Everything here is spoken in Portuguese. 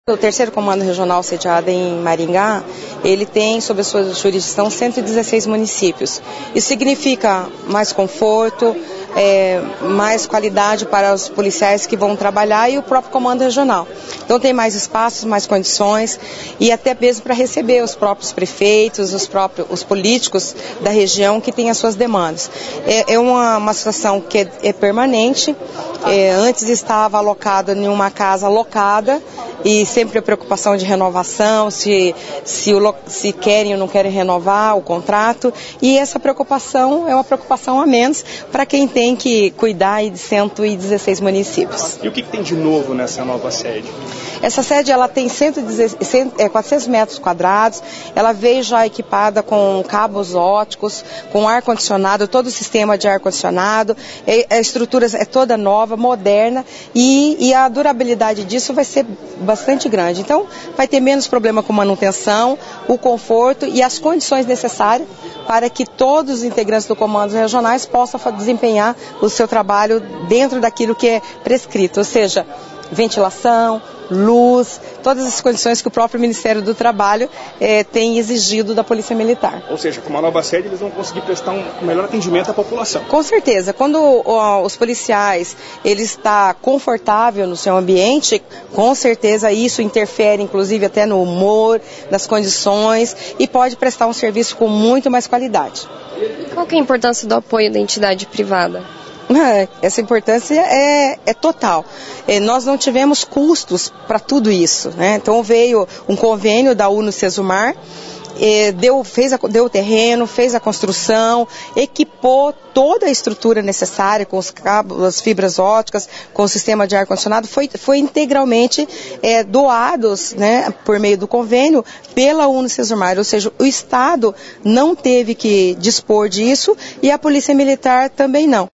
O terceiro comando regional sediado em Maringá, ele tem sob a sua jurisdição 116 municípios. Isso significa mais conforto, mais qualidade para os policiais que vão trabalhar e o próprio comando regional. Então tem mais espaços, mais condições e até mesmo para receber os próprios prefeitos, os políticos da região que têm as suas demandas. É uma situação que é permanente. Antes estava alocado em uma casa locada e sempre a preocupação de renovação, se querem ou não querem renovar o contrato, e essa preocupação é uma preocupação a menos para quem tem que cuidar de 116 municípios. E o que tem de novo nessa nova sede? Essa sede ela tem 400 metros quadrados, ela veio já equipada com cabos óticos, com ar-condicionado, todo o sistema de ar-condicionado, a estrutura é toda nova, moderna e a durabilidade disso vai ser bastante grande. Então vai ter menos problema com manutenção, o conforto e as condições necessárias para que todos os integrantes do comando regionais possam desempenhar o seu trabalho dentro daquilo que é prescrito, ou seja, ventilação, luz, todas as condições que o próprio Ministério do Trabalho tem exigido da Polícia Militar. Ou seja, com uma nova sede eles vão conseguir prestar um melhor atendimento à população. Com certeza. Quando os policiais estão confortáveis no seu ambiente, com certeza isso interfere inclusive até no humor, nas condições e pode prestar um serviço com muito mais qualidade. Qual que é a importância do apoio da entidade privada? Essa importância é total. Nós não tivemos custos para tudo isso, né? Então veio um convênio da UNO-Cesumar, deu o terreno, fez a construção, equipou toda a estrutura necessária com os cabos, as fibras óticas, com o sistema de ar-condicionado, foi integralmente doados, né, por meio do convênio pela UNO-Cesumar, ou seja, o Estado não teve que dispor disso e a Polícia Militar também não.